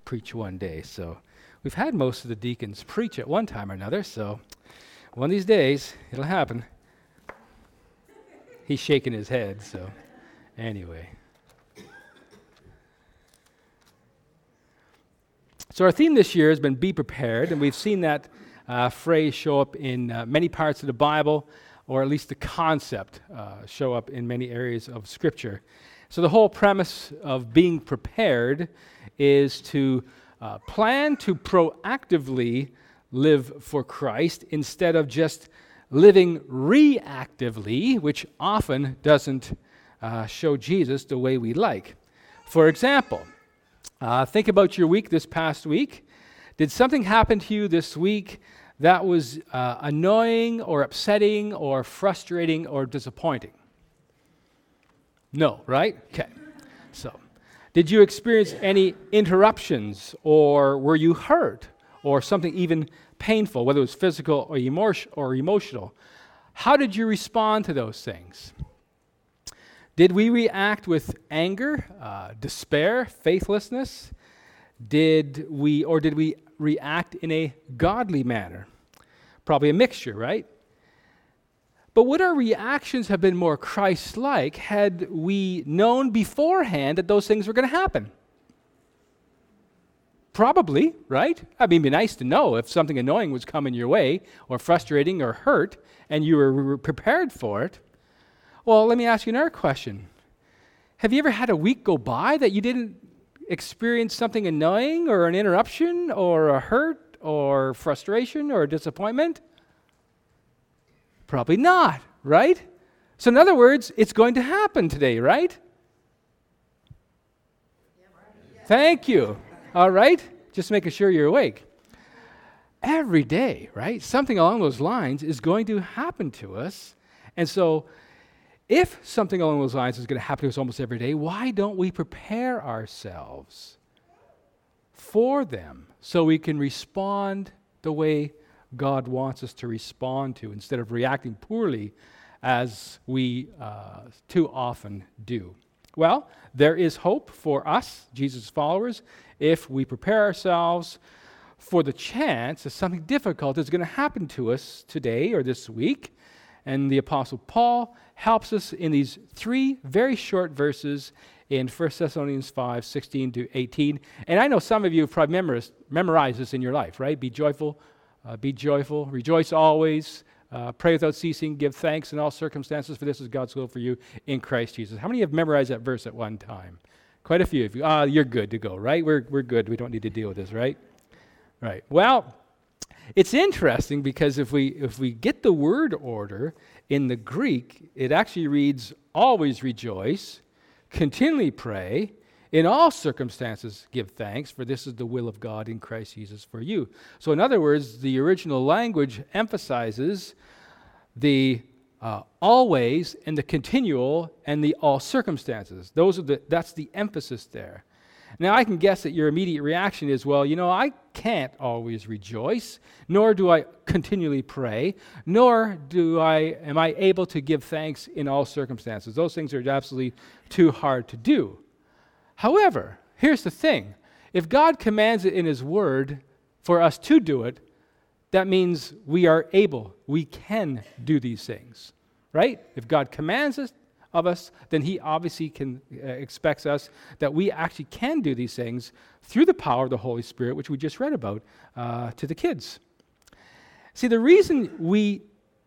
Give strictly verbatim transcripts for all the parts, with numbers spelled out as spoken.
preach one day. So we've had most of the deacons preach at one time or another, so one of these days it'll happen. He's shaking his head, so anyway. So our theme this year has been Be Prepared, and we've seen that uh, phrase show up in uh, many parts of the Bible, or at least the concept uh, show up in many areas of Scripture. So the whole premise of being prepared is to uh, plan to proactively live for Christ instead of just living reactively, which often doesn't uh, show Jesus the way we like. For example, uh, think about your week this past week. Did something happen to you this week that was uh, annoying or upsetting or frustrating or disappointing? No, right? Okay. So, did you experience any interruptions, or were you hurt, or something even painful, whether it was physical or, emor- or emotional? How did you respond to those things? Did we react with anger, uh, despair, faithlessness? Did we, or did we react in a godly manner? Probably a mixture, right? But would our reactions have been more Christ-like had we known beforehand that those things were going to happen? Probably, right? I mean, it'd be nice to know if something annoying was coming your way, or frustrating or hurt, and you were, were prepared for it. Well, let me ask you another question. Have you ever had a week go by that you didn't experience something annoying, or an interruption, or a hurt, or frustration, or disappointment? Probably not, right? So in other words, it's going to happen today, right? Thank you. All right? Just making sure you're awake. Every day, right? Something along those lines is going to happen to us. And so if something along those lines is going to happen to us almost every day, why don't we prepare ourselves for them so we can respond the way God wants us to respond to, instead of reacting poorly as we uh, too often do? Well, there is hope for us, Jesus' followers, if we prepare ourselves for the chance that something difficult is going to happen to us today or this week. And the Apostle Paul helps us in these three very short verses in First Thessalonians five, sixteen to eighteen. And I know some of you have probably memorized, memorized this in your life, right? Be joyful, uh, be joyful, rejoice always, uh, pray without ceasing, give thanks in all circumstances, for this is God's will for you in Christ Jesus. How many have memorized that verse at one time? Quite a few of you. Ah, you're good to go, right? We're we're good. We don't need to deal with this, right? Right. Well, it's interesting because if we if we get the word order in the Greek, it actually reads, always rejoice, continually pray, in all circumstances give thanks, for this is the will of God in Christ Jesus for you. So in other words, the original language emphasizes the uh, always and the continual and the all circumstances. Those are the that's the emphasis there. Now, I can guess that your immediate reaction is, well, you know, I can't always rejoice, nor do I continually pray, nor do I am I able to give thanks in all circumstances. Those things are absolutely too hard to do. However, here's the thing. If God commands it in His Word for us to do it, that means we are able, we can do these things, right? If God commands us, of us, then He obviously can uh, expects us that we actually can do these things through the power of the Holy Spirit, which we just read about uh, to the kids. See, the reason we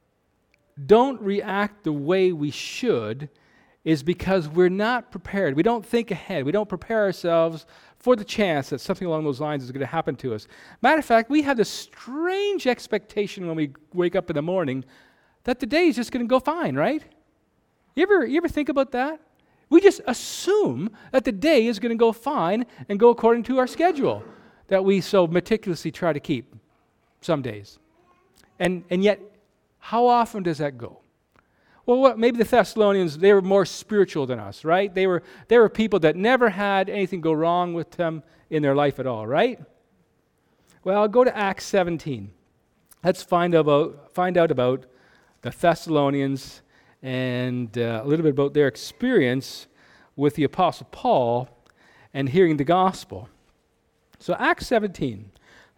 don't react the way we should is because we're not prepared. We don't think ahead. We don't prepare ourselves for the chance that something along those lines is going to happen to us. Matter of fact, we have this strange expectation when we wake up in the morning that the day is just going to go fine, right? You ever, you ever think about that? We just assume that the day is going to go fine and go according to our schedule that we so meticulously try to keep some days. And and yet, how often does that go? Well, what, maybe the Thessalonians, they were more spiritual than us, right? They were they were people that never had anything go wrong with them in their life at all, right? Well, go to Acts seventeen. Let's find about find out about the Thessalonians and uh, a little bit about their experience with the Apostle Paul and hearing the gospel. So Acts seventeen.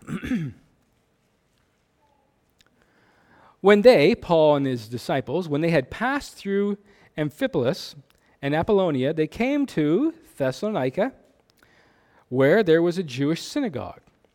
When they, Paul and his disciples, when they had passed through Amphipolis and Apollonia, they came to Thessalonica, where there was a Jewish synagogue.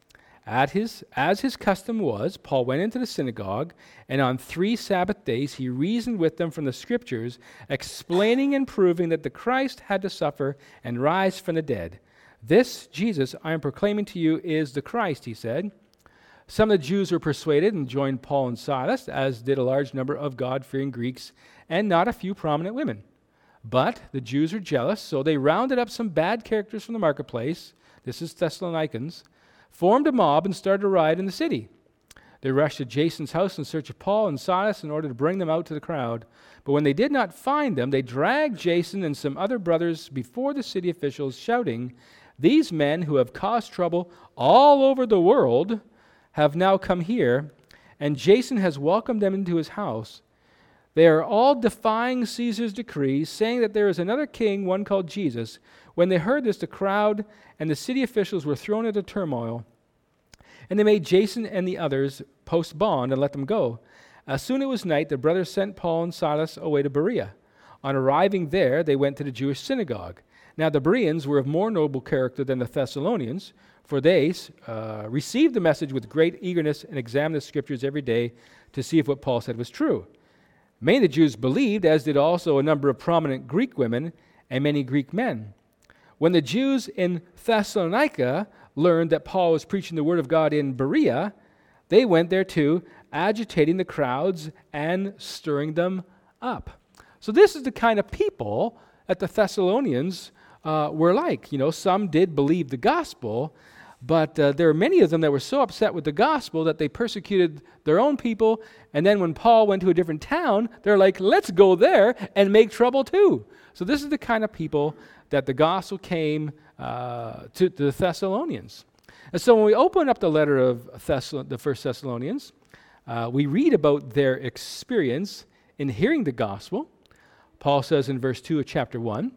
At his, as his custom was, Paul went into the synagogue, and on three Sabbath days he reasoned with them from the Scriptures, explaining and proving that the Christ had to suffer and rise from the dead. This Jesus I am proclaiming to you is the Christ, he said. Some of the Jews were persuaded and joined Paul and Silas, as did a large number of God-fearing Greeks and not a few prominent women. But the Jews were jealous, so they rounded up some bad characters from the marketplace, this is Thessalonians, formed a mob and started a riot in the city. They rushed to Jason's house in search of Paul and Silas in order to bring them out to the crowd. But when they did not find them, they dragged Jason and some other brothers before the city officials, shouting, "These men who have caused trouble all over the world have now come here, and Jason has welcomed them into his house. They are all defying Caesar's decrees, saying that there is another king, one called Jesus." When they heard this, the crowd and the city officials were thrown into turmoil, and they made Jason and the others post bond and let them go. As soon as it was night, the brothers sent Paul and Silas away to Berea. On arriving there, they went to the Jewish synagogue. Now the Bereans were of more noble character than the Thessalonians, for they uh, received the message with great eagerness and examined the Scriptures every day to see if what Paul said was true. Many of the Jews believed, as did also a number of prominent Greek women and many Greek men. When the Jews in Thessalonica learned that Paul was preaching the word of God in Berea, they went there too, agitating the crowds and stirring them up. So this is the kind of people that the Thessalonians uh, were like. You know, some did believe the gospel, but uh, there were many of them that were so upset with the gospel that they persecuted their own people. And then when Paul went to a different town, they're like, let's go there and make trouble too. So this is the kind of people that the gospel came uh, to, to the Thessalonians. And so when we open up the letter of Thessal- the First Thessalonians, uh, we read about their experience in hearing the gospel. Paul says in verse two of chapter one,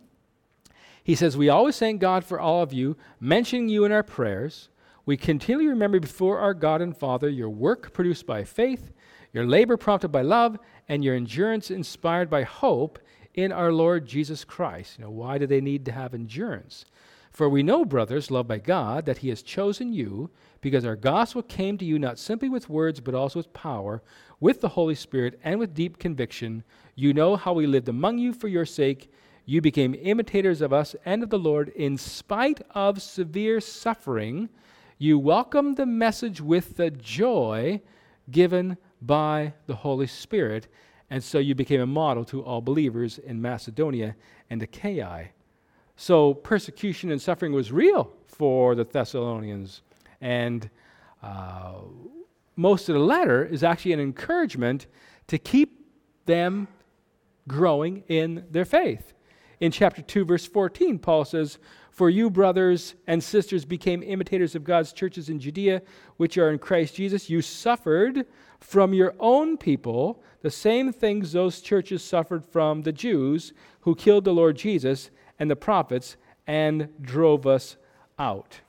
he says, "We always thank God for all of you, mentioning you in our prayers. We continually remember before our God and Father your work produced by faith, your labor prompted by love, and your endurance inspired by hope in our Lord Jesus Christ." You know, why do they need to have endurance? "For we know, brothers, loved by God, that he has chosen you, because our gospel came to you not simply with words, but also with power, with the Holy Spirit, and with deep conviction. You know how we lived among you for your sake. You became imitators of us and of the Lord. In spite of severe suffering, you welcomed the message with the joy given by the Holy Spirit, and so you became a model to all believers in Macedonia and Achaia." So persecution and suffering was real for the Thessalonians, and uh, most of the letter is actually an encouragement to keep them growing in their faith. In chapter two, verse fourteen, Paul says, "For you, brothers and sisters, became imitators of God's churches in Judea, which are in Christ Jesus. You suffered from your own people the same things those churches suffered from the Jews, who killed the Lord Jesus and the prophets and drove us out."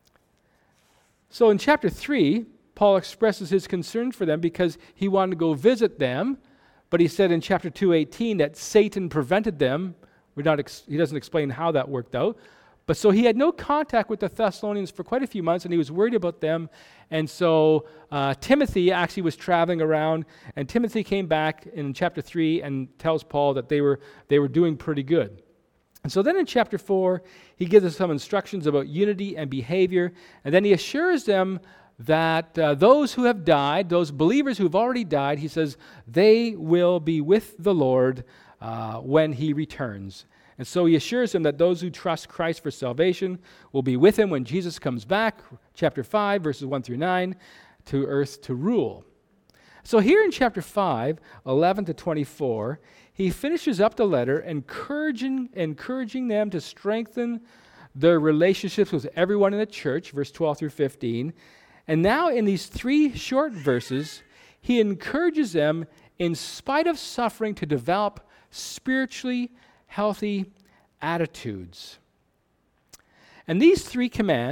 So in chapter three, Paul expresses his concern for them because he wanted to go visit them, but he said in chapter two eighteen that Satan prevented them. We're not ex- he doesn't explain how that worked out. But so he had no contact with the Thessalonians for quite a few months, and he was worried about them. And so uh, Timothy actually was traveling around, and Timothy came back in chapter three and tells Paul that they were they were doing pretty good. And so then in chapter four, he gives us some instructions about unity and behavior, and then he assures them that uh, those who have died, those believers who have already died, he says, they will be with the Lord uh, when he returns. And so he assures them that those who trust Christ for salvation will be with him when Jesus comes back, chapter five, verses one through nine, to earth to rule. So here in chapter five, eleven to twenty-four, he finishes up the letter encouraging, encouraging them to strengthen their relationships with everyone in the church, verse twelve through fifteen. And now in these three short verses, he encourages them, in spite of suffering, to develop spiritually healthy attitudes. And these three commands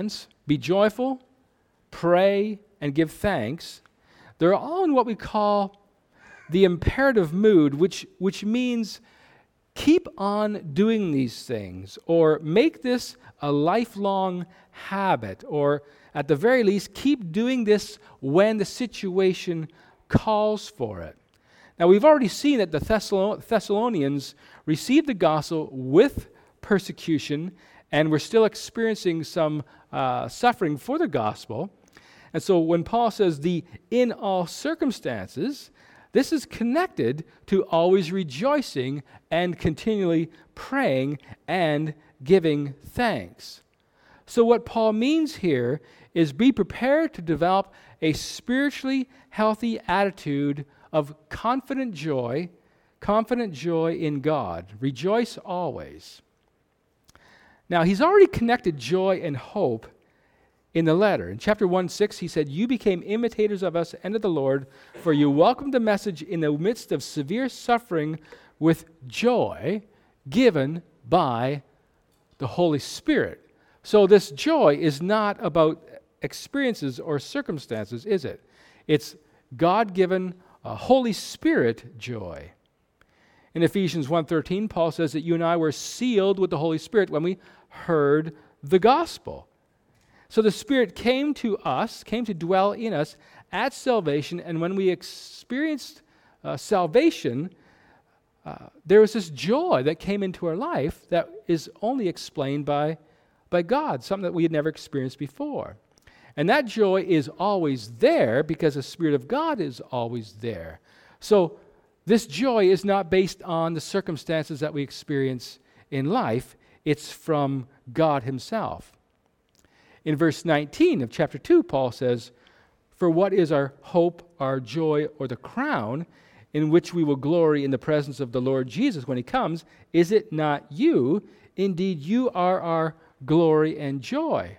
be joyful, pray, and give thanks, they're all in what we call the imperative mood, which, which means keep on doing these things, or make this a lifelong habit, or at the very least, keep doing this when the situation calls for it. Now, we've already seen that the Thessalon- Thessalonians received the gospel with persecution, and we're still experiencing some uh, suffering for the gospel. And so when Paul says the in all circumstances, this is connected to always rejoicing and continually praying and giving thanks. So what Paul means here is be prepared to develop a spiritually healthy attitude of confident joy, confident joy in God. Rejoice always. Now, he's already connected joy and hope in the letter. In chapter one, six, he said, "You became imitators of us and of the Lord, for you welcomed the message in the midst of severe suffering with joy given by the Holy Spirit." So this joy is not about experiences or circumstances, is it? It's God-given uh, Holy Spirit joy. In Ephesians one thirteen, Paul says that you and I were sealed with the Holy Spirit when we heard the gospel. So the Spirit came to us, came to dwell in us at salvation, and when we experienced uh, salvation, uh, there was this joy that came into our life that is only explained by, by God, something that we had never experienced before. And that joy is always there because the Spirit of God is always there. So this joy is not based on the circumstances that we experience in life. It's from God himself. In verse nineteen of chapter two, Paul says, "For what is our hope, our joy, or the crown in which we will glory in the presence of the Lord Jesus when he comes? Is it not you? Indeed, you are our glory and joy."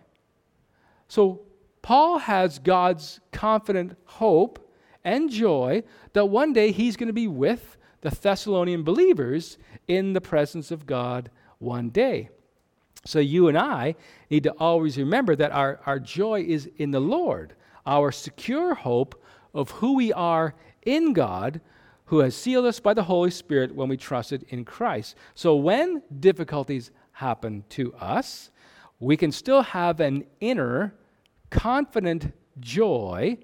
So Paul has God's confident hope and joy that one day he's going to be with the Thessalonian believers in the presence of God one day. So you and I need to always remember that our, our joy is in the Lord, our secure hope of who we are in God, who has sealed us by the Holy Spirit when we trusted in Christ. So when difficulties happen to us, we can still have an inner, confident joy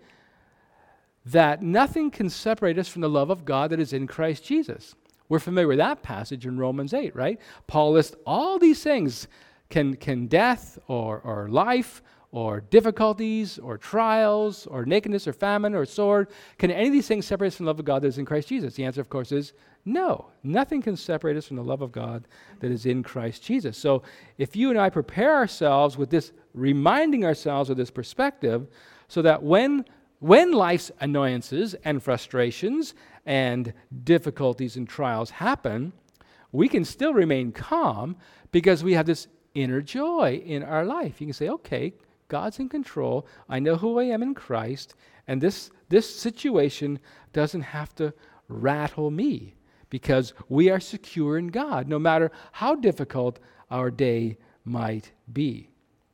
that nothing can separate us from the love of God that is in Christ Jesus. We're familiar with that passage in Romans eight, right? Paul lists all these things. Can, can death or, or life or difficulties or trials or nakedness or famine or sword, can any of these things separate us from the love of God that is in Christ Jesus? The answer, of course, is no. Nothing can separate us from the love of God that is in Christ Jesus. So if you and I prepare ourselves with this, reminding ourselves of this perspective, so that when, when life's annoyances and frustrations and difficulties and trials happen, we can still remain calm because we have this inner joy in our life. You can say, okay, God's in control. I know who I am in Christ, and this, this situation doesn't have to rattle me because we are secure in God, no matter how difficult our day might be.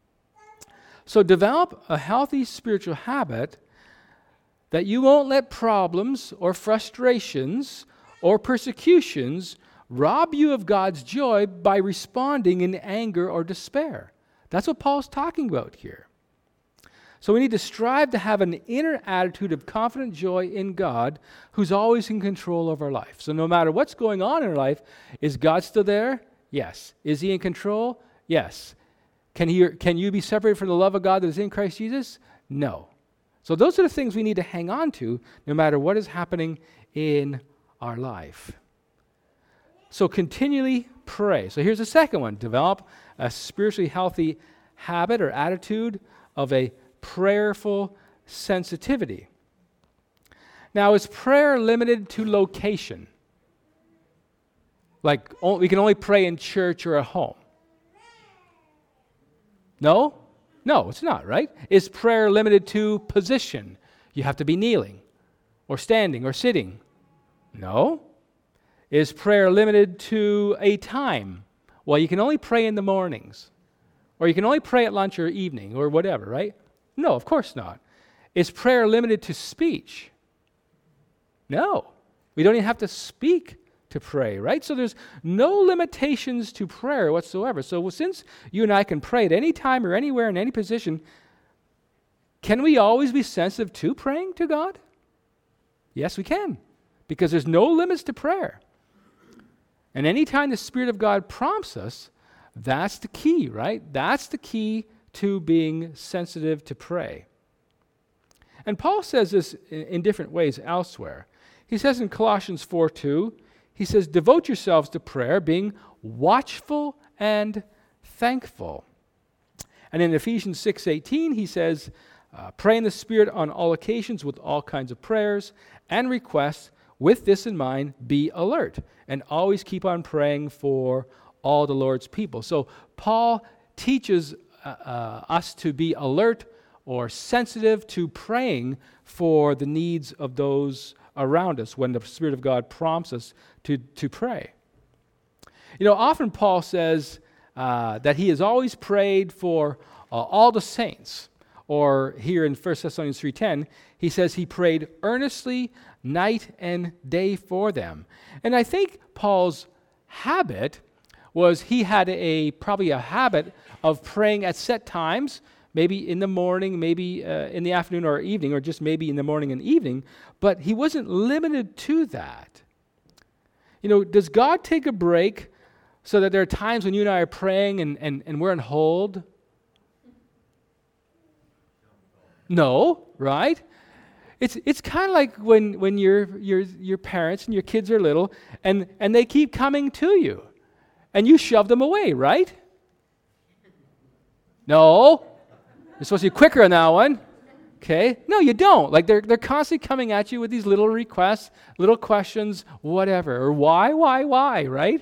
So develop a healthy spiritual habit that you won't let problems or frustrations or persecutions rob you of God's joy by responding in anger or despair. That's what Paul's talking about here. So we need to strive to have an inner attitude of confident joy in God, who's always in control of our life. So no matter what's going on in our life, is God still there? Yes. Is he in control? Yes. Can he, can you be separated from the love of God that is in Christ Jesus? No. So those are the things we need to hang on to no matter what is happening in our life. So continually pray. So here's the second one. Develop a spiritually healthy habit or attitude of a prayerful sensitivity. Now, is prayer limited to location? Like we can only pray in church or at home? No? No, it's not, right? Is prayer limited to position? You have to be kneeling or standing or sitting? No. Is prayer limited to a time? Well, you can only pray in the mornings. Or you can only pray at lunch or evening or whatever, right? No, of course not. Is prayer limited to speech? No. We don't even have to speak to pray, right? So there's no limitations to prayer whatsoever. So since you and I can pray at any time or anywhere in any position, can we always be sensitive to praying to God? Yes, we can, because there's no limits to prayer. And anytime the Spirit of God prompts us, that's the key, right? That's the key to being sensitive to pray. And Paul says this in, in different ways elsewhere. He says in Colossians four two, he says, devote yourselves to prayer, being watchful and thankful. And in Ephesians six eighteen, he says, uh, pray in the Spirit on all occasions with all kinds of prayers and requests. With this in mind, be alert and always keep on praying for all the Lord's people. So Paul teaches uh, uh, us to be alert or sensitive to praying for the needs of those around us when the Spirit of God prompts us to, to pray. You know, often Paul says uh, that he has always prayed for uh, all the saints. Or here in First Thessalonians three ten, he says he prayed earnestly night and day for them. And I think Paul's habit was he had a probably a habit of praying at set times, maybe in the morning, maybe uh, in the afternoon or evening, or just maybe in the morning and evening, but he wasn't limited to that. You know, does God take a break so that there are times when you and I are praying and, and, and we're on hold? No, right? It's it's kind of like when when your your your parents and your kids are little and, and they keep coming to you and you shove them away, right? No. You're supposed to be quicker on that one. Okay? No, you don't. Like they're they're constantly coming at you with these little requests, little questions, whatever. Or why, why, why, right?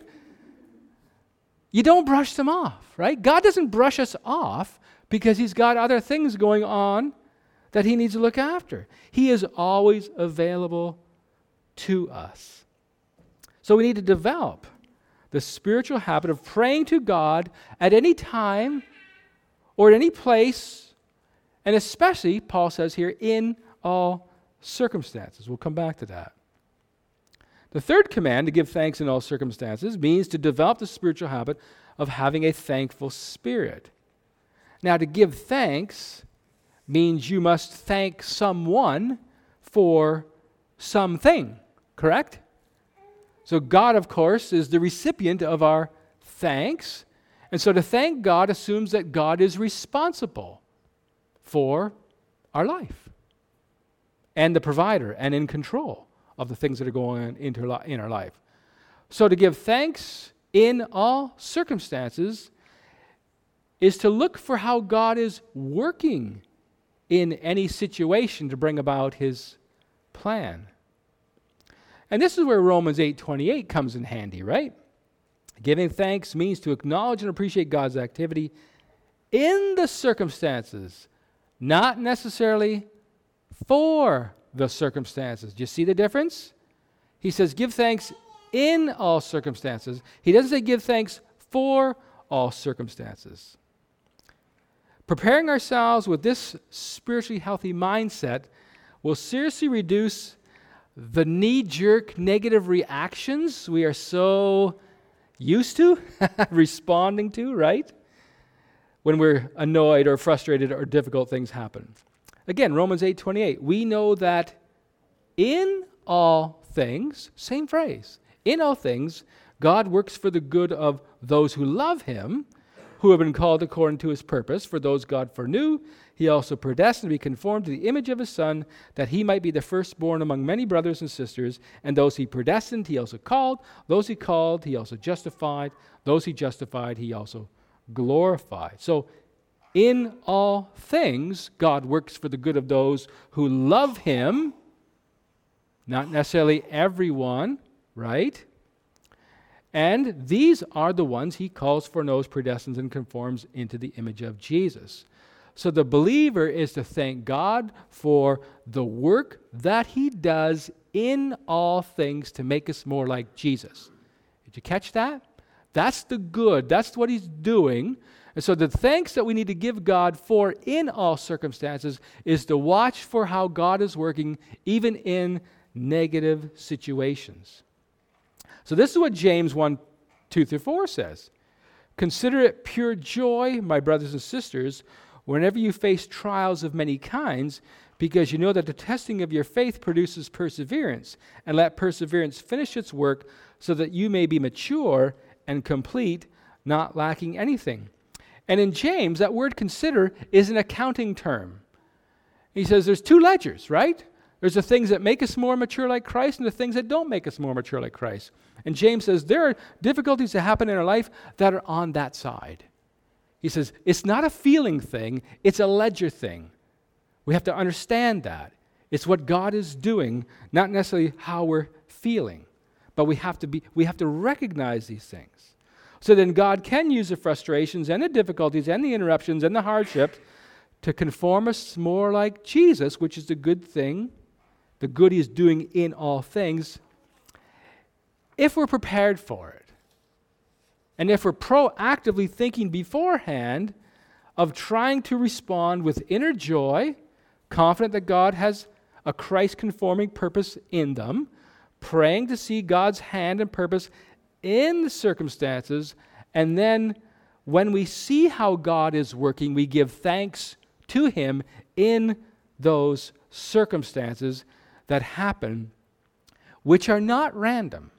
You don't brush them off, right? God doesn't brush us off because he's got other things going on that he needs to look after. He is always available to us. So we need to develop the spiritual habit of praying to God at any time or at any place, and especially, Paul says here, in all circumstances. We'll come back to that. The third command, to give thanks in all circumstances, means to develop the spiritual habit of having a thankful spirit. Now, to give thanks means you must thank someone for something, correct? So God, of course, is the recipient of our thanks. And so to thank God assumes that God is responsible for our life and the provider and in control of the things that are going on in our life. So to give thanks in all circumstances is to look for how God is working in any situation to bring about his plan. And this is where Romans eight twenty-eight comes in handy, right? Giving thanks means to acknowledge and appreciate God's activity in the circumstances, not necessarily for the circumstances. Do you see the difference? He says give thanks in all circumstances. He doesn't say give thanks for all circumstances. Preparing ourselves with this spiritually healthy mindset will seriously reduce the knee-jerk negative reactions we are so used to responding to, right? When we're annoyed or frustrated or difficult things happen. Again, Romans eight twenty-eight, we know that in all things, same phrase, in all things, God works for the good of those who love him, who have been called according to his purpose. For those God foreknew, he also predestined to be conformed to the image of his Son, that he might be the firstborn among many brothers and sisters. And those he predestined, he also called. Those he called, he also justified. Those he justified, he also glorified. So in all things, God works for the good of those who love him. Not necessarily everyone, right? And these are the ones he calls, foreknows, predestines, and conforms into the image of Jesus. So the believer is to thank God for the work that he does in all things to make us more like Jesus. Did you catch that? That's the good. That's what he's doing. And so the thanks that we need to give God for in all circumstances is to watch for how God is working even in negative situations. So this is what James one, two through four says. Consider it pure joy, my brothers and sisters, whenever you face trials of many kinds, because you know that the testing of your faith produces perseverance, and let perseverance finish its work so that you may be mature and complete, not lacking anything. And in James, that word consider is an accounting term. He says there's two ledgers, right? There's the things that make us more mature like Christ and the things that don't make us more mature like Christ. And James says there are difficulties that happen in our life that are on that side. He says it's not a feeling thing, it's a ledger thing. We have to understand that. It's what God is doing, not necessarily how we're feeling. But we have to be we have to recognize these things. So then God can use the frustrations and the difficulties and the interruptions and the hardships to conform us more like Jesus, which is the good thing, the good He's doing in all things, if we're prepared for it. And if we're proactively thinking beforehand of trying to respond with inner joy, confident that God has a Christ-conforming purpose in them, praying to see God's hand and purpose in the circumstances, and then when we see how God is working, we give thanks to Him in those circumstances that happen, which are not random,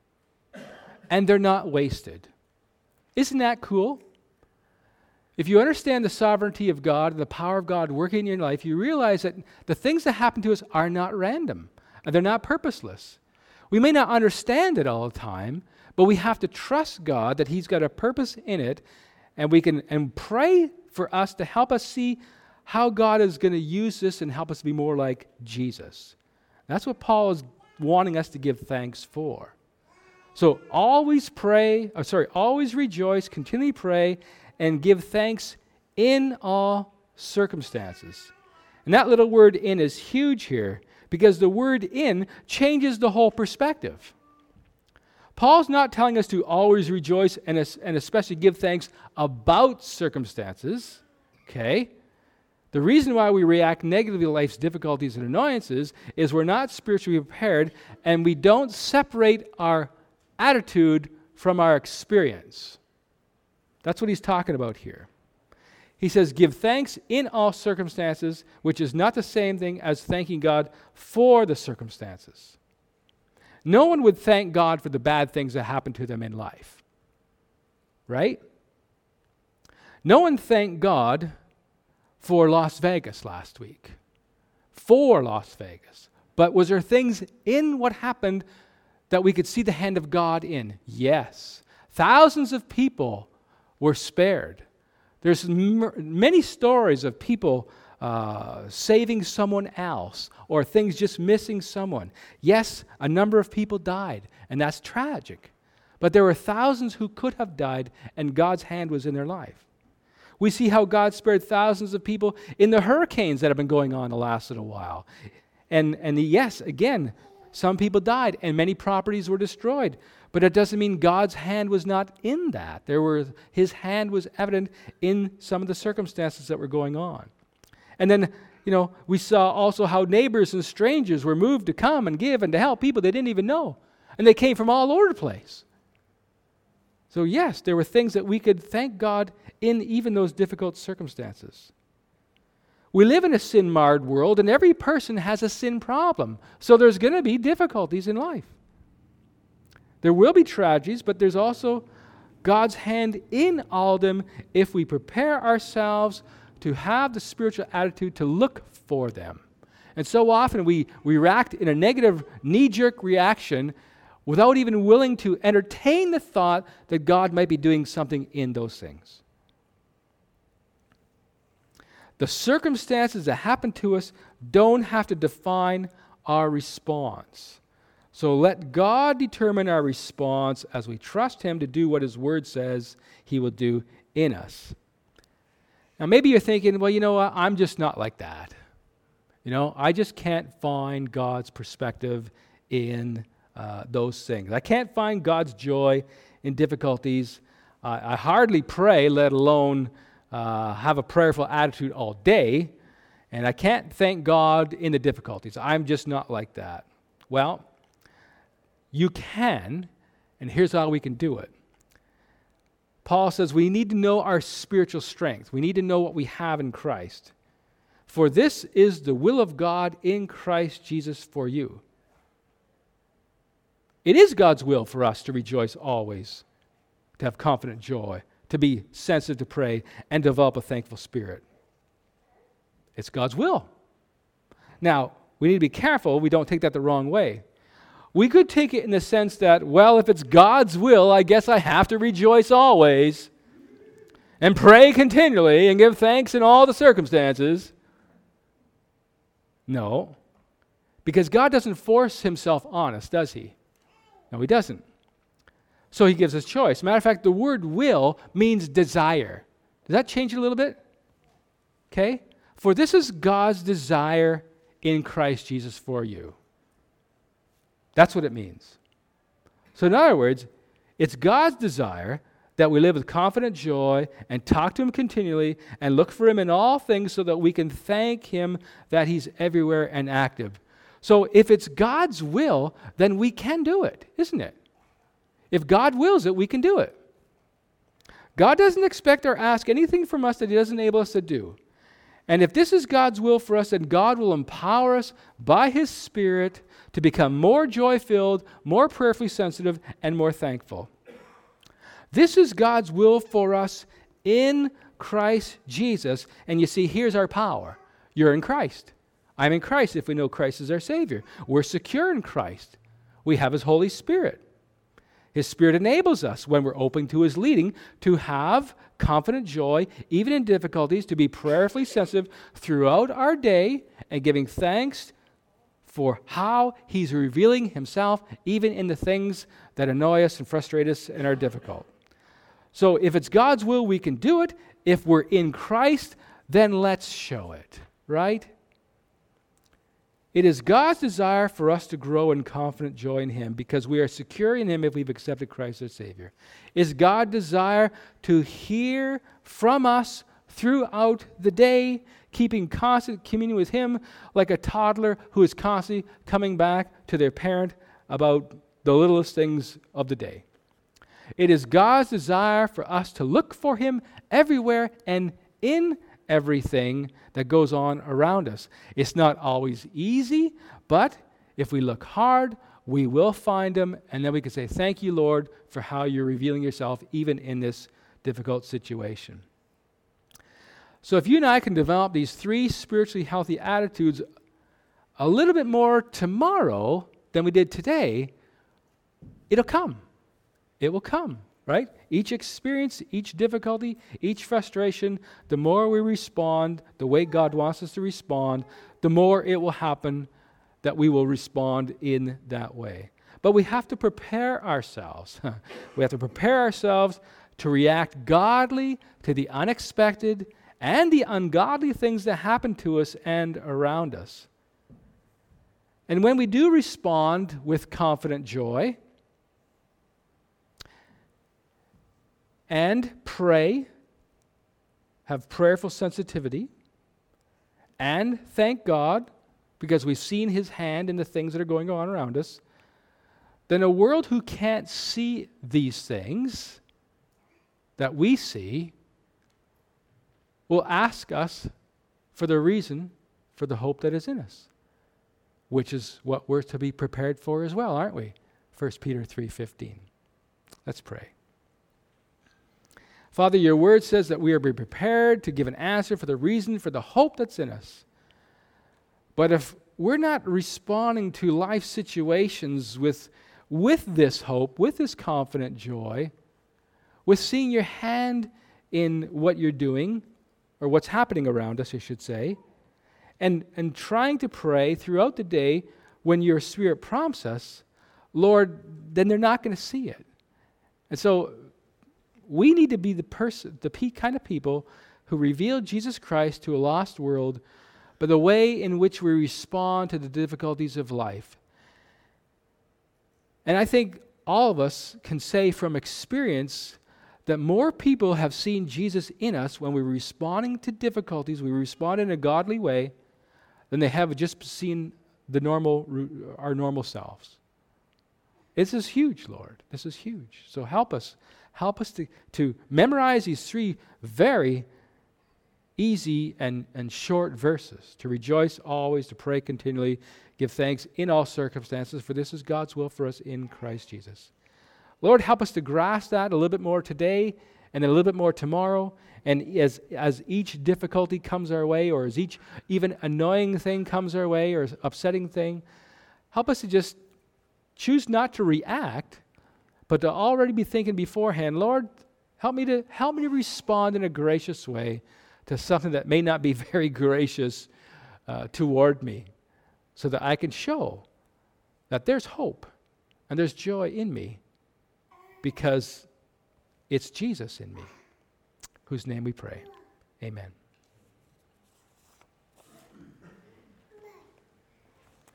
and they're not wasted. Isn't that cool? If you understand the sovereignty of God and the power of God working in your life, you realize that the things that happen to us are not random, and they're not purposeless. We may not understand it all the time, but we have to trust God that He's got a purpose in it, and we can and pray for us to help us see how God is going to use this and help us be more like Jesus. That's what Paul is wanting us to give thanks for. So always pray, or sorry, always rejoice, continually pray, and give thanks in all circumstances. And that little word "in" is huge here, because the word "in" changes the whole perspective. Paul's not telling us to always rejoice and, and especially give thanks about circumstances, okay? The reason why we react negatively to life's difficulties and annoyances is we're not spiritually prepared, and we don't separate our attitude from our experience. That's what he's talking about here. He says, give thanks in all circumstances, which is not the same thing as thanking God for the circumstances. No one would thank God for the bad things that happen to them in life. Right? No one thanked God for Las Vegas last week. For Las Vegas. But was there things in what happened that we could see the hand of God in? Yes. Thousands of people were spared. There's m- many stories of people uh, saving someone else or things just missing someone. Yes, a number of people died, and that's tragic. But there were thousands who could have died, and God's hand was in their life. We see how God spared thousands of people in the hurricanes that have been going on the last little while. And, and yes, again, some people died, and many properties were destroyed. But it doesn't mean God's hand was not in that. There were His hand was evident in some of the circumstances that were going on. And then, you know, we saw also how neighbors and strangers were moved to come and give and to help people they didn't even know. And they came from all over the place. So yes, there were things that we could thank God in even those difficult circumstances. We live in a sin-marred world, and every person has a sin problem. So there's going to be difficulties in life. There will be tragedies, but there's also God's hand in all of them if we prepare ourselves to have the spiritual attitude to look for them. And so often we, we react in a negative knee-jerk reaction without even willing to entertain the thought that God might be doing something in those things. The circumstances that happen to us don't have to define our response. So let God determine our response as we trust Him to do what His Word says He will do in us. Now maybe you're thinking, well, you know what, I'm just not like that. You know, I just can't find God's perspective in uh, those things. I can't find God's joy in difficulties. I, I hardly pray, let alone uh, have a prayerful attitude all day, and I can't thank God in the difficulties. I'm just not like that. Well, you can, and here's how we can do it. Paul says we need to know our spiritual strength. We need to know what we have in Christ. For this is the will of God in Christ Jesus for you. It is God's will for us to rejoice always, to have confident joy, to be sensitive to pray, and develop a thankful spirit. It's God's will. Now, we need to be careful we don't take that the wrong way. We could take it in the sense that, well, if it's God's will, I guess I have to rejoice always and pray continually and give thanks in all the circumstances. No, because God doesn't force himself on us, does he? No, he doesn't. So he gives us choice. Matter of fact, the word will means desire. Does that change it a little bit? Okay? For this is God's desire in Christ Jesus for you. That's what it means. So in other words, it's God's desire that we live with confident joy and talk to him continually and look for him in all things so that we can thank him that he's everywhere and active. So if it's God's will, then we can do it, isn't it? If God wills it, we can do it. God doesn't expect or ask anything from us that he doesn't enable us to do. And if this is God's will for us, then God will empower us by his Spirit to become more joy-filled, more prayerfully sensitive, and more thankful. This is God's will for us in Christ Jesus. And you see, here's our power. You're in Christ. I'm in Christ if we know Christ is our Savior. We're secure in Christ. We have his Holy Spirit. His Spirit enables us, when we're open to his leading, to have confident joy, even in difficulties, to be prayerfully sensitive throughout our day and giving thanks for how he's revealing himself, even in the things that annoy us and frustrate us and are difficult. So if it's God's will, we can do it. If we're in Christ, then let's show it, right? It is God's desire for us to grow in confident joy in him because we are secure in him if we've accepted Christ as Savior. It's God's desire to hear from us throughout the day, keeping constant communion with him like a toddler who is constantly coming back to their parent about the littlest things of the day. It is God's desire for us to look for him everywhere and in everything that goes on around us. It's not always easy, but if we look hard, we will find him, and then we can say, thank you, Lord, for how you're revealing yourself even in this difficult situation. So if you and I can develop these three spiritually healthy attitudes a little bit more tomorrow than we did today, it'll come. It will come, right? Each experience, each difficulty, each frustration, the more we respond the way God wants us to respond, the more it will happen that we will respond in that way. But we have to prepare ourselves. We have to prepare ourselves to react godly to the unexpected and the ungodly things that happen to us and around us. And when we do respond with confident joy and pray, have prayerful sensitivity, and thank God because we've seen his hand in the things that are going on around us, then a world who can't see these things that we see will ask us for the reason for the hope that is in us, which is what we're to be prepared for as well, aren't we? First Peter three fifteen. Let's pray. Father, your word says that we are prepared to give an answer for the reason for the hope that's in us. But if we're not responding to life situations with, with this hope, with this confident joy, with seeing your hand in what you're doing, or what's happening around us, I should say, and, and trying to pray throughout the day when your Spirit prompts us, Lord, then they're not going to see it. And so we need to be the person, the pe- kind of people who reveal Jesus Christ to a lost world by the way in which we respond to the difficulties of life. And I think all of us can say from experience that more people have seen Jesus in us when we're responding to difficulties, we respond in a godly way, than they have just seen the normal, our normal selves. This is huge, Lord. This is huge. So help us. Help us to, to memorize these three very easy and, and short verses. To rejoice always, to pray continually, give thanks in all circumstances, for this is God's will for us in Christ Jesus. Lord, help us to grasp that a little bit more today and a little bit more tomorrow. And as, as each difficulty comes our way, or as each even annoying thing comes our way, or upsetting thing, help us to just choose not to react, but to already be thinking beforehand, Lord, help me to help me to respond in a gracious way to something that may not be very gracious uh, toward me, so that I can show that there's hope and there's joy in me, because it's Jesus in me, whose name we pray. Amen.